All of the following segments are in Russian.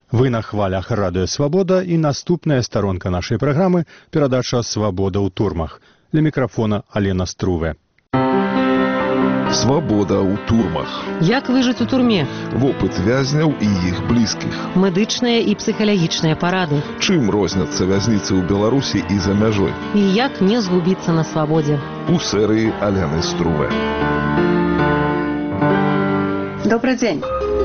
Вы на хвалях Радыё Свабода і наступная старонка нашай праграмы перадача «Свабода ў турмах». Для мікрафона Алена Струве. Свабода ў турмах. Як выжыць у турме? Вопыт вязняў і іх блізкіх. Медычныя і псіхалагічныя парады. Чым розняцца вязніцы ў Беларусі і за мяжой? І як не згубіцца на свабодзе? У серыі Алены Струве. Добрый день.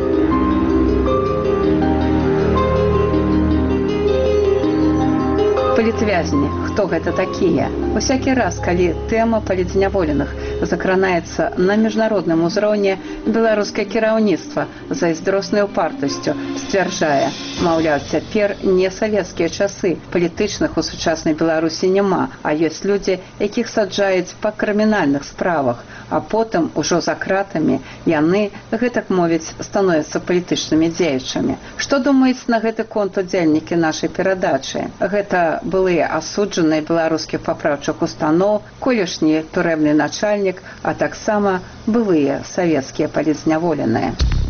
Палітвязні. Хто гэта такія? Усякі раз, калі тэма палітзняволеных закранаецца на міжнародным узроўні, беларускае кіраўніцтва зайздроснай упартасцю сцвярджае, маўляў, цяпер не савецкія часы, палітычных у сучаснай Беларусі няма, а ёсць людзі, якіх саджаюць па крымінальных справах, а потым ужо за кратамі яны, гэтак мовіць, становяцца палітычнымі дзеячамі. Што думаюць на гэты конт удзельнікі нашай перадачы? Гэта былыя асуджаныя беларускіх папраўчых устаноў, колішні турэмны начальнік, а таксама былыя савецкія палітзняволеныя.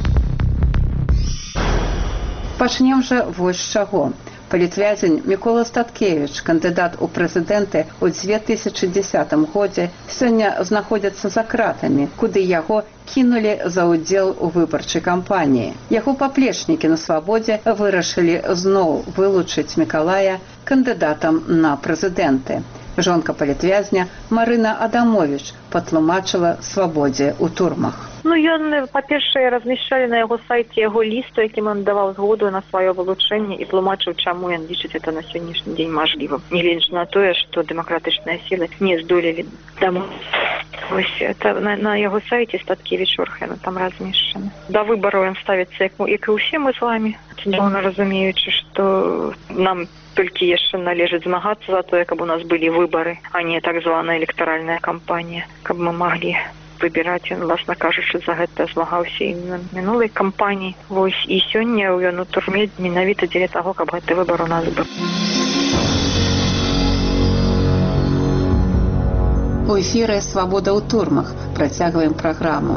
Пачнем жа вось з чаго. Палітвязень Мікола Статкевіч, кандыдат у прэзідэнты ў 2010 годзе, сёння знаходзіцца за кратамі, куды яго кінулі за ўдзел у выбарчай кампаніі. Яго паплечнікі на свабодзе вырашылі зноў вылучыць Мікалая кандыдатам на прэзідэнты. Жонка палітвязня Марына Адамович патлумачыла свабодзе ў турмах. Ён, па-першае, размяшчалі на яго сайце яго ліст, якім ён даваў згоду на сваё вылучэнне і тлумачыў, чаму ён лічыць это на сённяшні дзень мажлівым. Нягледзячы на тое, што дэмакратычныя сілы не здолелі дамовіцца. Вось это на яго сайце Статкевіч Орхена там размешчана. Да выбараў ён ставіцца, як і ўсе мы з вамі, цудоўна разумеючы, што нам толькі яшчэ належыць змагацца за тое, каб у нас былі выбары, а не так званая электаральная кампанія, каб мы маглі выбіраць. Ён, власна кажучы, за гэта змагаўся і на мінулай кампаніі. Вось, і сёння ён у турме менавіта дзеля таго, каб гэты выбар у нас быў. У эфіры «Свабода ў турмах». Працягваем праграму.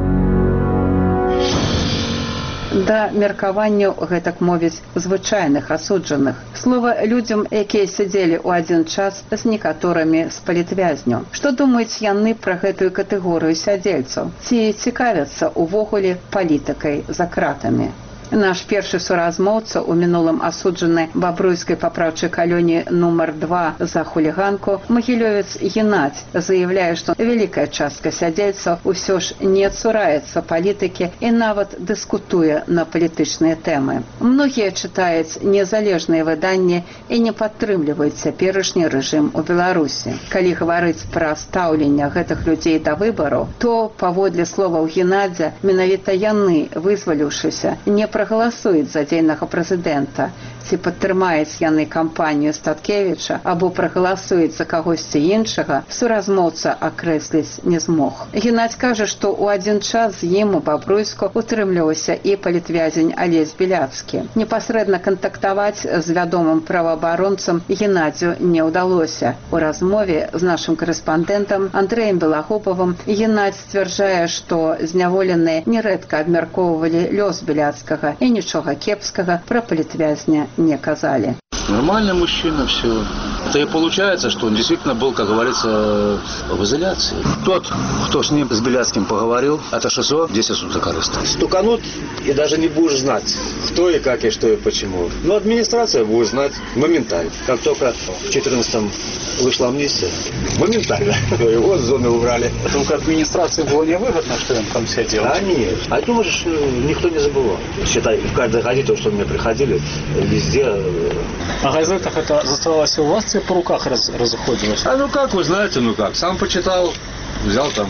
Да меркаванняў, гэтак мовіць, звычайных асуджаных. Слова людзям, якія сядзелі ў адзін час з некаторымі з палітвязняў. Што думаюць яны пра гэтую катэгорыю сядзельцаў? Ці цікавяцца ўвогуле палітыкай за кратамі? Наш першы суразмоўца, у мінулым асуджаны бабруйскай папраўчай калоніі нумар 2 за хуліганку, магілёвец Геннадзь, заяўляе, што вялікая частка сядзельцаў усё ж не цураецца палітыкі і нават дыскутуе на палітычныя тэмы. Многія чытаюць незалежныя выданні і не падтрымліваюць цяперашні рэжым у Беларусі. Калі гаварыць пра стаўленне гэтых людзей да выбараў, то, паводле словаў Геннадзя, менавіта яны, вызваліўшыся, не прагаласуюць за дзейнага прэзідэнта. Ці падтрымаюць яны кампанію Статкевіча або прагаласуюць за кагосьці іншага, суразмоўца акрэсліць не змог. Геннадзь кажа, што ў адзін час з ім у Бабруйску утрымліваўся і палітвязень Алесь Біляцкі. Непасрэдна кантактаваць з вядомым праваабаронцам Геннадзю не ўдалося. У размове з нашым карэспандэнтам Андрэем Белагубавым Геннадзь сцвярджае, што зняволеныя нерэдка абмяркоўвалі лёс Біляцкага і нічога кепскага пра палітвязня не казали. Нормальный мужчина, все. Это и получается, что он действительно был, как говорится, в изоляции. Тот, кто с ним, с Беляцким, поговорил, это 610 суток ареста. Стуканут, и даже не будешь знать, кто и как, и что, и почему. Но администрация будет знать моментально. Как только в 14-м вышла амнистия, моментально его с зоны убрали. Только администрации было невыгодно, что он там сидел? Да нет. А это, можешь, никто не забывал. Считай, в каждой газете, что мне приходили, везде... А газетах это заставалось у вас, по руках разуходилось? А ну как, вы знаете, ну как, сам почитал, взял там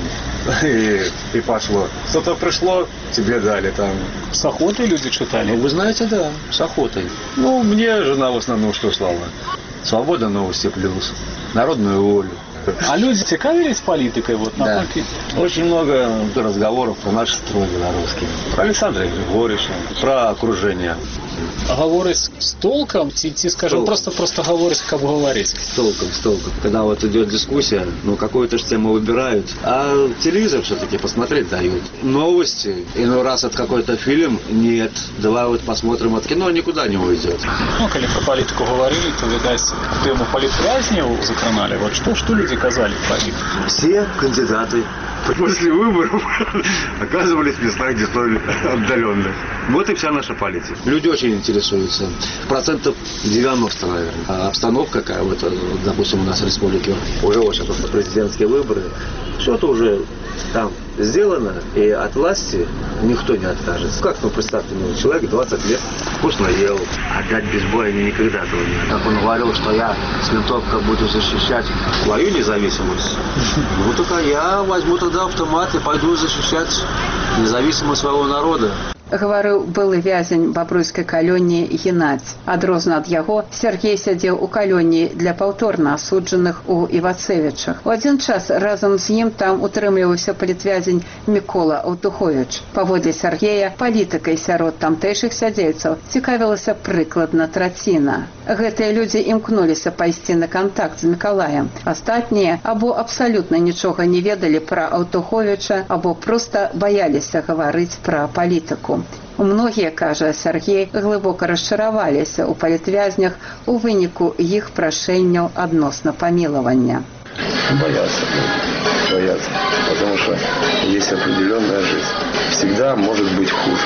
и пошло. Что-то пришло, тебе дали там. С охотой люди читали? Ну, вы знаете, да, с охотой. Ну, мне жена в основном что слала? Свобода, новости плюс, народную волю. А люди цікавились политикой? Вот, да. Очень много разговоров про наши струны белорусские. Про Александра Григорьевича, про окружение. А говорить с толком, скажем, просто говорить, как говорить? С толком. Когда вот идет дискуссия, какую-то же тему выбирают, а телевизор все-таки посмотреть дают. Новости, иной раз от какой-то фильм, нет, давай вот посмотрим от кино, никуда не уйдет. Когда про политику говорили, то, видать, тему политвязней закранали. Вот что люди казали про них? Все кандидаты после выборов оказывались в местах где столь отдаленных. Вот и вся наша политика. Люди очень интересуются. 90%, наверное. А обстановка какая, вот, допустим, у нас в республике уже очень президентские выборы. Что-то уже там сделано, и от власти никто не откажется. Как, представьте, человек 20 лет вкусно ел, отдать без боя никогда этого не. Как он говорил, что я с винтовкой буду защищать свою независимость. Только я возьму тогда автомат и пойду защищать независимость своего народа. Гаварыў былы вязень бабруйскай калоніі Геннадзь. Адрозна ад яго, Сергей сядзеў у калоніі для паўторна асуджаных у Івацевічах. У адзін час разам з ім там утрымліваўся палітвязень Мікола Аўтуховіч. Паводле Сергея, палітыкай сярод тамтэйшых сядзельцаў цікавілася прыкладна траціна. Гэтыя людзі імкнуліся пайсці на кантакт з Мікалаем. Астатнія або абсалютна нічога не ведалі пра Аўтуховіча, або проста баяліся гаварыць пра палітыку. Многія, кажа Сергей, глыбока расчараваліся ў палітвязнях у выніку іх прашэнняў адносна памілавання. Боятся, потому что есть определенная жизнь. Всегда может быть хуже.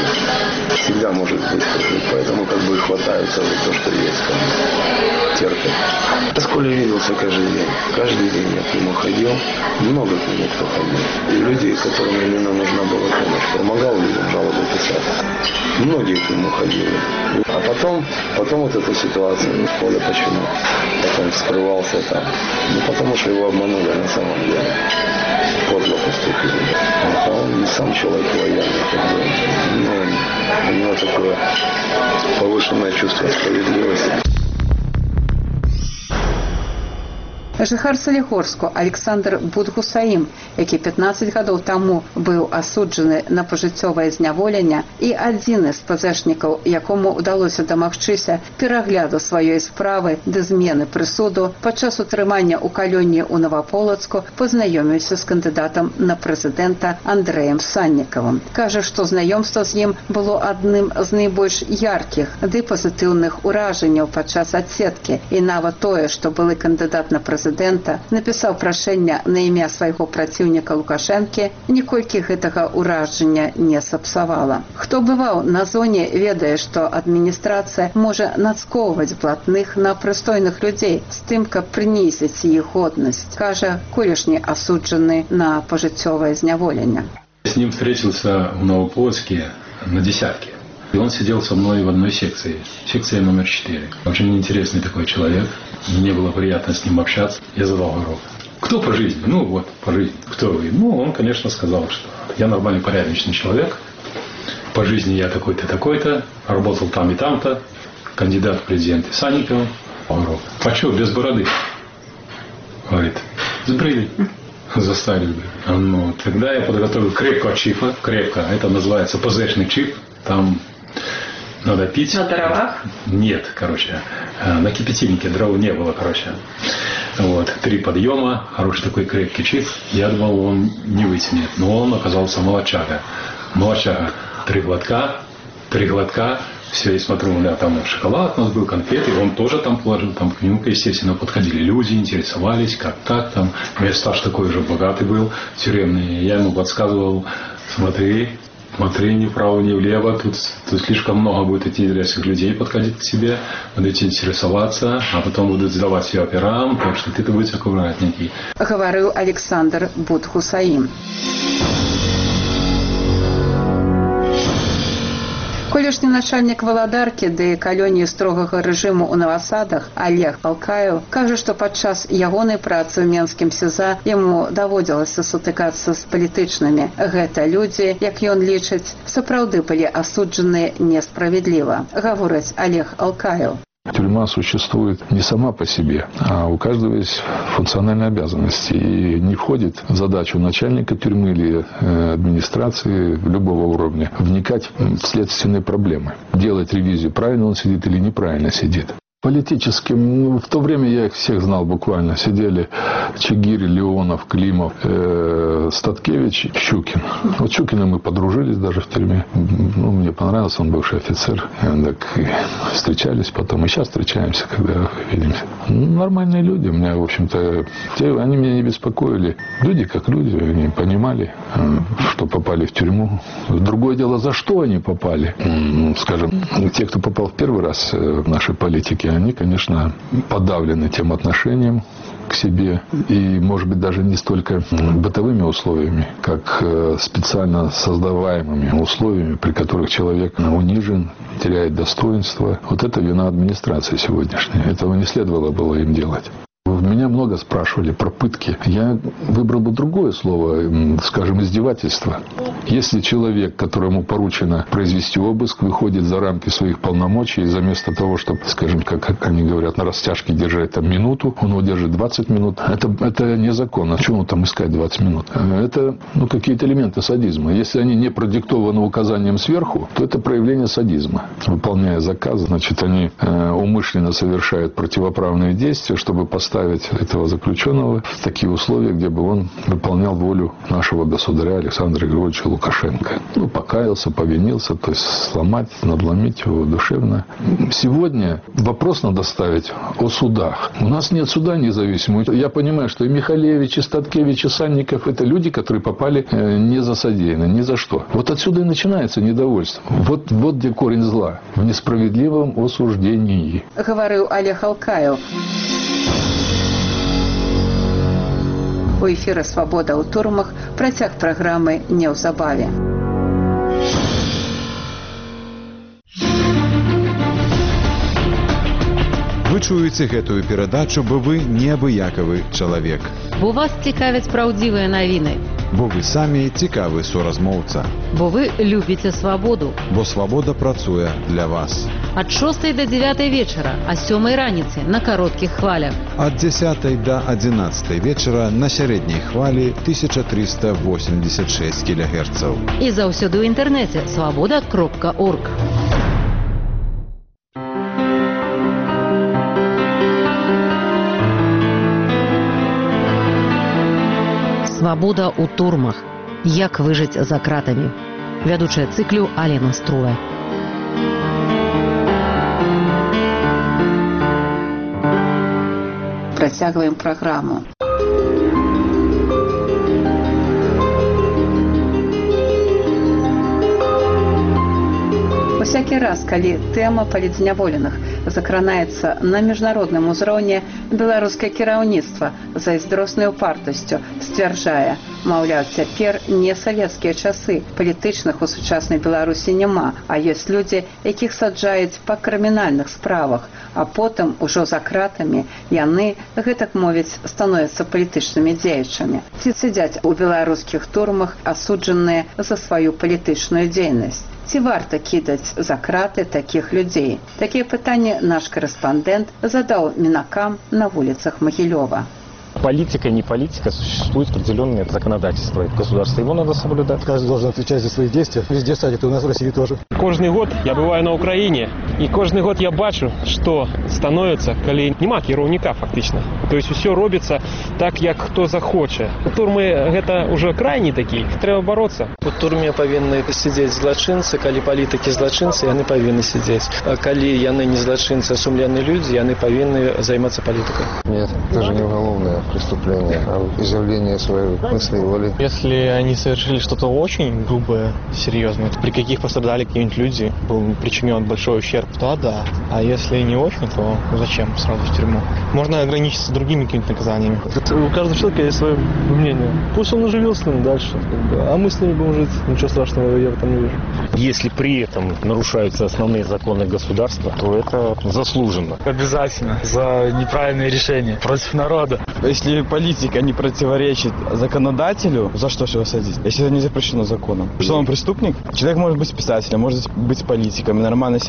Поэтому хватаются за то, что есть. Терпят. Я с Колей виделся каждый день я к нему ходил, много к нему кто ходил. И люди, которым именно нужна была помощь, помогал людям жалобы писать. Многие к нему ходили. А потом вот эта ситуация, Коля почему? Потом скрывался там. Потому что его обманули на самом деле. Подло поступили. А он не сам человек лояльный. У него такое повышенное чувство справедливости. Жыхар Салігорску Александр Будгусаім, які 15 гадоў таму быў асуджаны на пажыццёвае зняволенне і адзіны з пазэшнікаў, якому ўдалося дамагчыся перагляду сваёй справы ды змены прысуду, падчас утрымання ў калоніі ў Наваполацку пазнаёміўся з кандыдатам на прэзідэнта Андрэем Саннікавым. Кажа, што знаёмства з ім было адным з найбольш яркіх ды пазітыўных уражанняў падчас адседкі, і нават тое, што былы кандыдат на прэзідэнта напісаў прашэнне на імя свайго праціўніка Лукашэнкі, ніколькі гэтага ўражання не сапсавала. Хто бываў на зоне, ведае, што адміністрацыя можа нацкоўваць блатных на прыстойных людзей з тым, каб прынізіць іх годнасць, кажа колішні асуджаны на пажыццёвае зняволенне. С ним встретился в Новополоцке на десятке. И он сидел со мной в одной секции, секция номер 4. Очень интересный такой человек, мне было приятно с ним общаться. Я задал вопрос: кто по жизни? По жизни. Кто вы? Он, конечно, сказал, что я нормальный, порядочный человек. По жизни я такой-то, такой-то, работал там и там-то, кандидат в президенты Санникова. Говорю: а что, без бороды? Говорит: сбрили. Заставили. Тогда я подготовил крепкого чипа. Крепко. Это называется ПЗшный чип. Там надо пить. На дровах? Нет, на кипятильнике дров не было, 3 подъема, хороший такой крепкий чип. Я думал, он не вытянет, но он оказался молодчага. 3 глотка. Все, я смотрю, у меня там шоколад у нас был, конфеты, он тоже там положил, там к нему, естественно, подходили люди, интересовались, как так там. Мой стаж такой же богатый был, тюремный. Я ему подсказывал: смотри, ни вправо, ни влево, тут слишком много будет интересных людей подходить к тебе, будут интересоваться, а потом будут сдавать все операм, так что ты будь аккуратненький. Говорил Александр Будгусаім. Колішні начальнік валадаркі ды калоніі строгага рэжыму ў Навасадах Олег Алкаев кажа, што падчас ягонай працы ў Менскім СІЗА яму даводзілася сутыкацца з палітычнымі. Гэта людзі, як ён лічыць, сапраўды былі асуджаныя несправядліва, гаворыць Олег Алкаев. Тюрьма существует не сама по себе, а у каждого есть функциональные обязанности. И не входит в задачу начальника тюрьмы или администрации любого уровня вникать в следственные проблемы. Делать ревизию, правильно он сидит или неправильно сидит. Политическим, в то время я их всех знал буквально. Сидели Чигирь, Леонов, Климов, Статкевич, Щукин. Вот Щукиным мы подружились даже в тюрьме. Ну, мне понравился, он бывший офицер. Так и встречались потом. И сейчас встречаемся, когда видимся. Нормальные люди. У меня, в общем-то, они меня не беспокоили. Люди как люди, они понимали, что попали в тюрьму. Другое дело, за что они попали. Скажем, те, кто попал в первый раз в нашей политике, они, конечно, подавлены тем отношением к себе и, может быть, даже не столько бытовыми условиями, как специально создаваемыми условиями, при которых человек унижен, теряет достоинство. Вот это вина администрации сегодняшней. Этого не следовало было им делать. Меня много спрашивали про пытки. Я выбрал бы другое слово, скажем, издевательство. Если человек, которому поручено произвести обыск, выходит за рамки своих полномочий, и вместо того, чтобы, скажем, как они говорят, на растяжке держать там минуту, он его держит 20 минут, это незаконно. Чего там искать 20 минут? Это какие-то элементы садизма. Если они не продиктованы указанием сверху, то это проявление садизма. Выполняя заказ, значит, они умышленно совершают противоправные действия, чтобы поставить этого заключенного в такие условия, где бы он выполнял волю нашего государя Александра Григорьевича Лукашенко. Покаялся, повинился, то есть сломать, надломить его душевно. Сегодня вопрос надо ставить о судах. У нас нет суда независимого. Я понимаю, что и Михалевич, и Статкевич, и Санников – это люди, которые попали не за содеянное, ни за что. Вот отсюда и начинается недовольство. Вот где корень зла. В несправедливом осуждении. Говорил Олег Алкаев. У эфіры «Свабода ў турмах» працяг праграмы неўзабаве. Вы чуеце гэтую перадачу, бо вы неабыякавы чалавек. Бо вас цікавяць праўдзівыя навіны. Бо вы самі цікавы суразмоўца. Бо вы любіце свабоду. Бо свабода працуе для вас. Ад 6 до 9 вечара, а 7 раніцы на кароткіх хвалях. Ад 10 до 11 вечара на сярэдняй хвалі 1386 кГц. І заўсёды ў інтэрнэце свабода.орг. Свабода ў турмах. Як выжыць за кратамі. Вядучая цыклю Алена Струве. Працягваем праграму. Всякий раз, калі тэма палітзняволеных закранаецца на міжнародным узроўні, беларускае кіраўніцтва зайздроснай упартасцю сцвярджае, маўляў, цяпер не савецкія часы, палітычных у сучаснай Беларусі няма, а ёсць людзі, якіх саджаюць па крымінальных справах, а потым ужо за кратамі яны, гэтак мовіць, становяцца палітычнымі дзеячамі. Ці сядзяць у беларускіх турмах асуджаныя за сваю палітычную дзейнасць. Ці варта кідаць за краты такіх людзей? Такія пытанні наш корэспандэнт задаў мінакам на вуліцах Магілёва. Политика, не политика, существует определенное законодательство государства. Его надо соблюдать. Каждый должен отвечать за свои действия. Везде, кстати, это у нас в России тоже. Каждый год я бываю на Украине, и каждый год я бачу, что становится, коли нема кіраўніка фактично. То есть все робится так, як хто захоче. Турмы это уже крайний такі, треба бороться. У турме повинны сидеть злочинцы, коли политики злочинцы, яны повинны сидеть. А коли яны не злочинцы, а сумленные люди, яны повинны заниматься политикой. Нет, это же не уголовное преступление, а изъявление своей мысли и воли. Если они совершили что-то очень грубое, серьезное, при каких пострадали какие-нибудь люди, был причинен большой ущерб, то да. А если не очень, то зачем сразу в тюрьму? Можно ограничиться другими какими-то наказаниями. У каждого человека есть свое мнение. Пусть он живет с ним дальше, а мы с ними будем жить. Ничего страшного я в этом не вижу. Если при этом нарушаются основные законы государства, то это заслуженно. Обязательно. За неправильные решения против народа. Если политика не противоречит законодателю, за что же его садить? Если это не запрещено законом. Что он преступник? Человек может быть писателем, может быть политиком, нормально себя чувствовать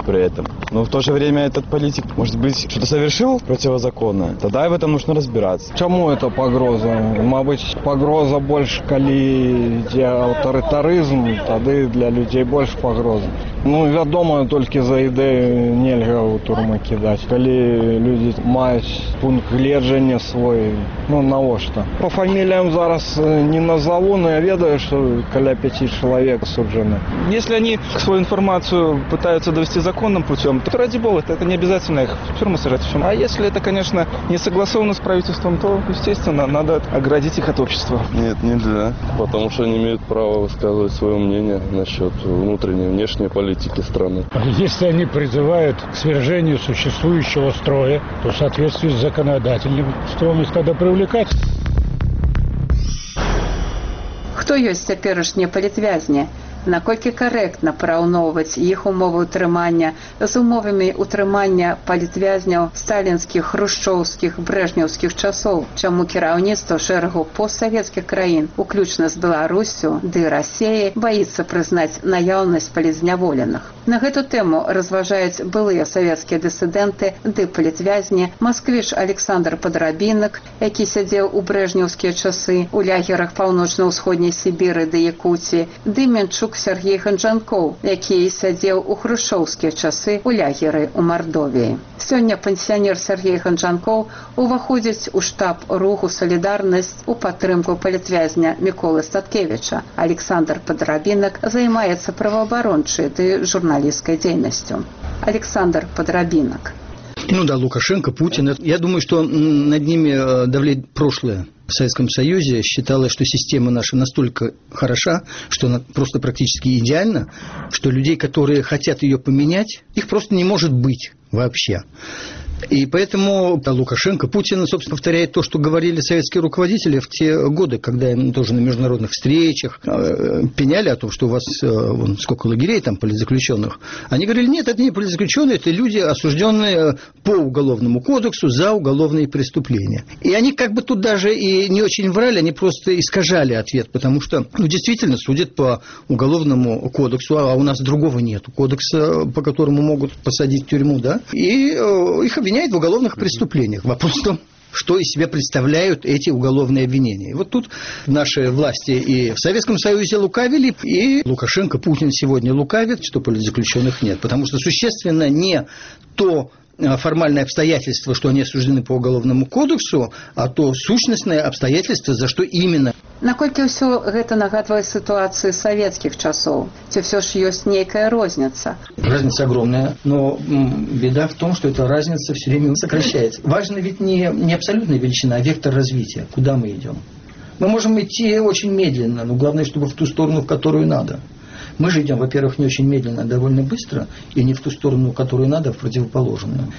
при этом. Но в то же время этот политик, может быть, что-то совершил противозаконное. Тогда и в этом нужно разбираться. Чому это погроза? Мабуть, погроза больше, коли йде авторитаризм, тоді для людей більше погроза. Ну, відомо, тільки за ідею нельзя у турми кидати. Коли люди мають пункт гледження свій, ну, навошта. По фамилиям зараз не назову, но я ведаю, что коля 5 человек осуждены. Если они свою информацию пытаются довести законным путем, то ради бога, это не обязательно их в тюрьму сажать. А если это, конечно, не согласовано с правительством, то, естественно, надо оградить их от общества. Нет, нельзя, потому что они имеют право высказывать свое мнение насчет внутренней и внешней политики страны. Если они призывают к свержению существующего строя, то в соответствии с законодательным строем их надо привлекать. Хто ёсць цяперашнія палітвязні? Наколькі карэктна параўноўваць іх умовы ўтрымання з умовамі ўтрымання палітвязняў сталінскіх, хрушчоўскіх, брэжнеўскіх часоў, чаму кіраўніцтва шэрагу постсавецкіх краін, уключна з Беларуссю ды Расіяй, баіцца прызнаць наяўнасць палітзняволеных. На гэту тэму разважаюць былыя савецкія дысідэнты ды палітвязні масквіч Александр Падрабінак, які сядзеў у брэжнеўскія часы у лагерах паўночна-ўсходняй Сібіры ды Якуці, ды Менчук Сергей Ханджанкоў, які сядзеў у хрушчоўскія часы ў лагеры ў Мардовіі. Сёння пенсіянер Сергей Ханджанкоў уваходзіць у штаб руху «Салідарнасць» у падтрымку палітвязня Міколы Статкевіча. Александр Падрабінак займаецца праваабарончай ды журналісцкай дзейнасцю. Александр Падрабінак. Ну да, Лукашенко, Путин. Я думаю, что над ними давлеет прошлое. В Советском Союзе считалось, что система наша настолько хороша, что она просто практически идеальна, что людей, которые хотят ее поменять, их просто не может быть вообще. И поэтому Лукашенко, Путин, собственно, повторяет то, что говорили советские руководители в те годы, когда им тоже на международных встречах пеняли о том, что у вас вон, сколько лагерей там политзаключенных. Они говорили, нет, это не политзаключенные, это люди, осужденные по уголовному кодексу за уголовные преступления. И они как бы тут даже и не очень врали, они просто искажали ответ, потому что, ну, действительно, судят по уголовному кодексу, а у нас другого нет кодекса, по которому могут посадить в тюрьму, да, и их обвиняют в уголовных преступлениях. Вопрос в том, что из себя представляют эти уголовные обвинения. И вот тут наши власти и в Советском Союзе лукавили, и Лукашенко, Путин сегодня лукавит, что политзаключенных нет. Потому что существенно не то формальное обстоятельство, что они осуждены по уголовному кодексу, а то сущностное обстоятельство, за что именно. Наколькі ўсё гэта нагадвае ситуацию советских часов? Ці все ж есть некая розница? Разница огромная, но беда в том, что эта разница все время сокращается. Важно ведь не абсолютная величина, а вектор развития. Куда мы идем? Мы можем идти очень медленно, но главное, чтобы в ту сторону, в которую надо. Мы же идем, во-первых, не очень медленно, а довольно быстро, и не в ту сторону, которую надо, а в противоположную.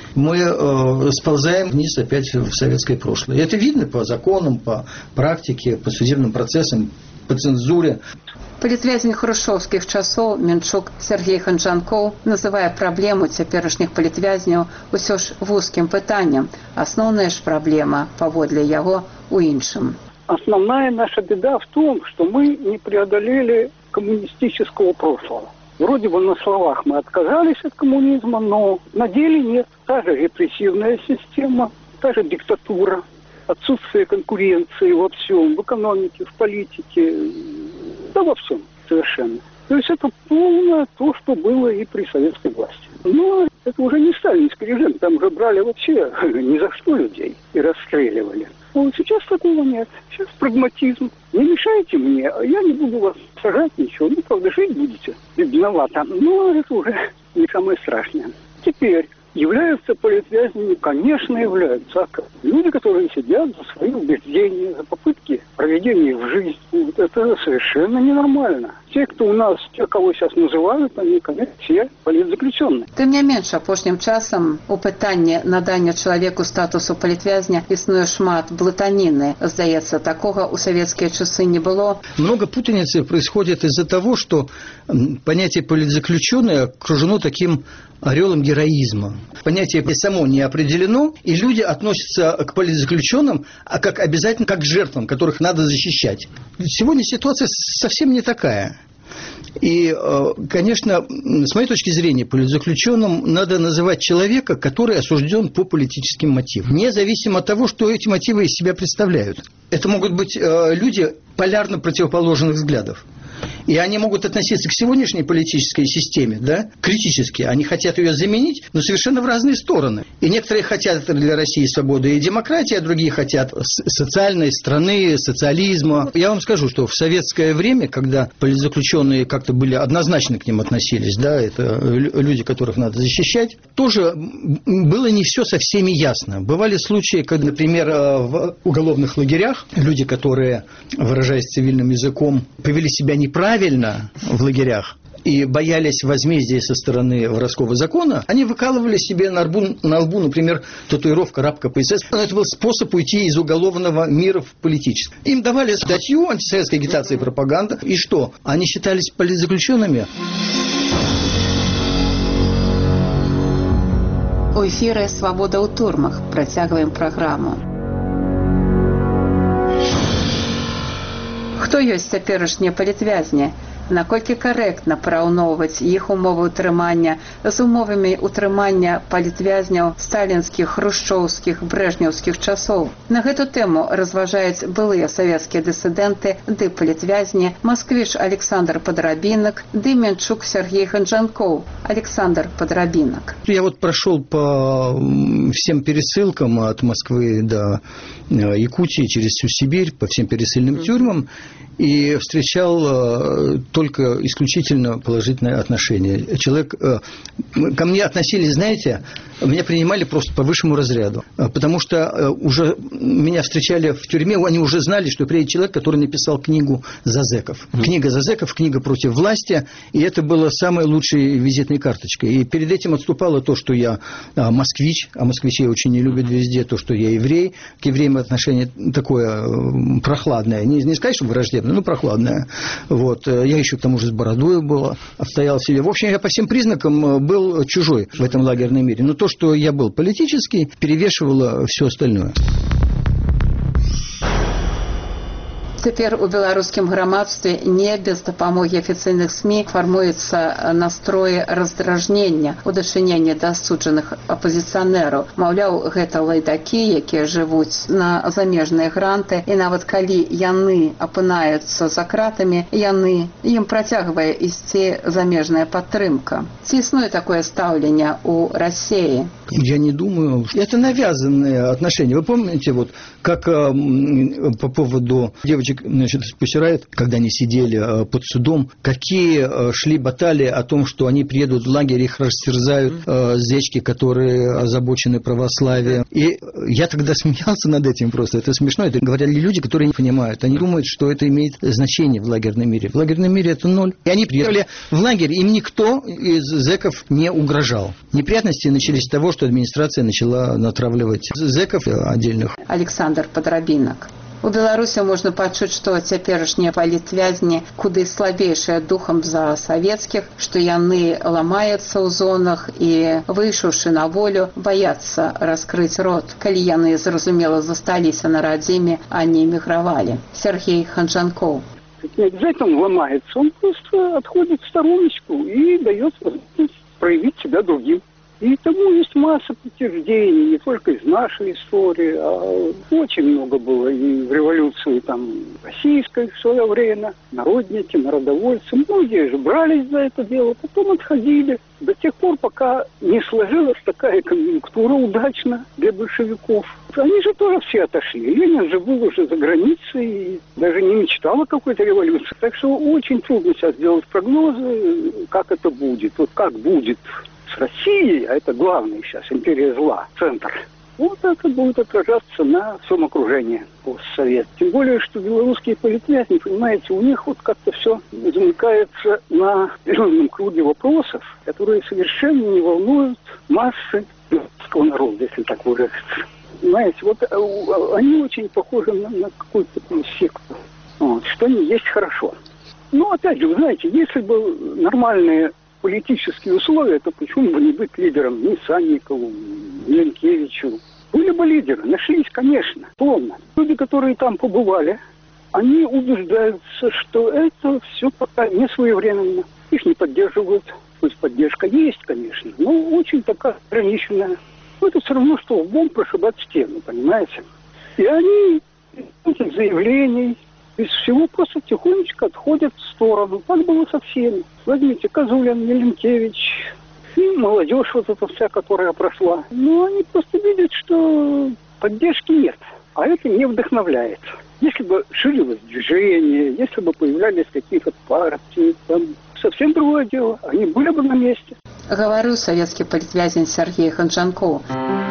Мы сползаем вниз опять в советское прошлое. И это видно по законам, по практике, по судебным процессам, по цензуре. Палітвязень хрушчоўскіх часоў Менчук Сергей Ханджанкоў называе праблему цяперашніх палітвязняў усё ж вузкім пытаннем. Асноўная ж праблема, паводле яго, у іншым. Основная наша беда в том, что мы не преодолели коммунистического прошлого. Вроде бы на словах мы отказались от коммунизма, но на деле нет. Та же репрессивная система, та же диктатура, отсутствие конкуренции во всем, в экономике, в политике, да во всем совершенно. То есть это полное то, что было и при советской власти. Но это уже не сталинский режим, там уже брали вообще ни за что людей и расстреливали. Вот сейчас такого нет. Сейчас прагматизм. Не мешайте мне, я не буду вас сажать, ничего. Ну, правда, жить будете бедновато. Но это уже не самое страшное. Теперь являются политвязнями? Конечно, являются. Люди, которые сидят за свои убеждения, за попытки проведения в жизнь. Вот это совершенно ненормально. Те, кто у нас, те, кого сейчас называют, они, конечно, все политзаключенные. Тым не менш, апошнім часам у пытанні надання чалавеку статусу палітвязня існуе шмат блытаніны. Здаецца, такога у советские часы не было. Много путаницы происходит из-за того, что понятие политзаключенное окружено таким орелом героизма. Понятие само не определено, и люди относятся к политзаключенным обязательно как к жертвам, которых надо защищать. Сегодня ситуация совсем не такая. И, конечно, с моей точки зрения, политзаключенным надо называть человека, который осужден по политическим мотивам, независимо от того, что эти мотивы из себя представляют. Это могут быть люди полярно противоположных взглядов. И они могут относиться к сегодняшней политической системе, да, критически. Они хотят ее заменить, но совершенно в разные стороны. И некоторые хотят для России свободы и демократии, а другие хотят социальной страны, социализма. Я вам скажу, что в советское время, когда политзаключенные как-то были однозначно к ним относились, да, это люди, которых надо защищать, тоже было не все со всеми ясно. Бывали случаи, когда, например, в уголовных лагерях люди, которые, выражаясь цивильным языком, повели себя неправильно в лагерях и боялись возмездия со стороны воровского закона, они выкалывали себе на лбу, например, татуировка раб КПСС. Это был способ уйти из уголовного мира в политический. Им давали статью антисоветской агитации и пропаганда. И что? Они считались политзаключенными. У эфіры «Свабода ў турмах». Працягваем праграму. Хто ёсць цяперашнія палітвязні? Наколькі карэктна параўноўваць іх умовы ўтрымання з умовамі ўтрымання палітвязняў сталінскіх, хрушчоўскіх, брэжнеўскіх часоў? На гэту тэму разважаюць былыя савецкія дысідэнты ды палітвязні масквіч Александр Подрабинок ды Менчук Сергей Ханджанков. Александр Подрабинок. Я вот прошел по всем пересылкам от Москвы до Якутии через всю Сибирь, по всем пересыльным тюрьмам, и встречал только исключительно положительное отношение. Человек, ко мне относились, знаете, меня принимали просто по высшему разряду, потому что уже меня встречали в тюрьме, они уже знали, что приедет человек, который написал книгу за зэков. Книга за зэков, книга против власти, и это было самой лучшей визитной карточкой. И перед этим отступало то, что я москвич, а москвичей очень не любят везде, то, что я еврей. К евреям отношение такое прохладное, не сказать, что враждебное, но прохладное. Вот. Я еще к тому же с бородой был, обстоял себе. В общем, я по всем признакам был чужой в этом лагерном мире. Но то, что я был политический, перевешивало все остальное. Цяпер у беларускім грамадстве не без дапамогі афіцыйных СМІ фармуецца настроі раздражнення ў дачыненні да асуджаных апазіцыянераў. Маўляў, гэта лайдакі, якія жывуць на замежныя гранты, і нават калі яны апынаюцца за кратамі, ім працягвае ісці замежная падтрымка. Ці існуе такое стаўленне ў России? Я не думаю. Это навязанные отношения. Вы помните, вот как по поводу девочек, значит, Пусирайт, когда они сидели под судом, какие шли баталии о том, что они приедут в лагерь, их растерзают зечки, которые озабочены православием. И я тогда смеялся над этим просто. Это смешно. Это говорили люди, которые не понимают. Они думают, что это имеет значение в лагерном мире. В лагерном мире это ноль. И они приехали в лагерь, им никто из зэков не угрожал. Неприятности начались с того, что администрация начала натравливать зэков отдельных. Александр Подрабинок. У Беларусі можна пачуць, што цяперашнія палітвязні куды слабейшыя духам за савецкіх, што яны ламаюцца ў зонах і, выйшаўшы на волю, баяцца раскрыць рот, калі яны, зразумела, засталіся на радзіме, а не эмігравалі. Сергей Ханджанков. Не обязательно он ломается, он просто отходит в стороночку и дает возможность проявить себя другим. И тому есть масса подтверждений, не только из нашей истории, а очень много было и в революции там российской в свое время, народники, народовольцы, многие же брались за это дело, потом отходили до тех пор, пока не сложилась такая конъюнктура удачно для большевиков. Они же тоже все отошли. Ленин же был уже за границей и даже не мечтал о какой-то революции. Так что очень трудно сейчас делать прогнозы, как это будет. Вот как будет с Россией, а это главный сейчас, империя зла, центр, вот это будет отражаться на всем окружении постсовет. Тем более, что белорусские политвязни, понимаете, у них вот как-то все замыкается на определенном круге вопросов, которые совершенно не волнуют массы белорусского народа, если так выразиться. Понимаете, вот они очень похожи на какую-то такую секту, вот, что не есть хорошо. Но опять же, вы знаете, если бы нормальные политические условия, то почему бы не быть лидером ни Санникову, ни Янкевичу? Были бы лидеры, нашлись, конечно, полно. Люди, которые там побывали, они убеждаются, что это все пока не своевременно. Их не поддерживают. То есть поддержка есть, конечно, но очень такая ограниченная. Но это все равно, что лбом прошибать стену, понимаете? И они из этих заявлений, из всего просто тихонечко отходят в сторону. Так было со всеми. Возьмите Козулин, Еленкевич и молодежь вот эта вся, которая прошла. Но они просто видят, что поддержки нет. А это не вдохновляет. Если бы ширилось движение, если бы появлялись какие-то партии, там совсем другое дело. Они были бы на месте. Говорю советский политвязень Сергей Ханжанков.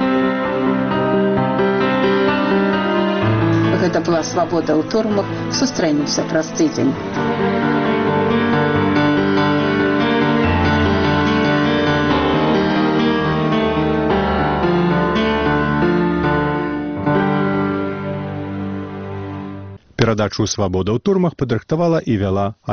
Гэта была «Свабода ў турмах». Сустрэнемся праз тыдзень. Перадачу «Свабода ў турмах» падрыхтавала і вяла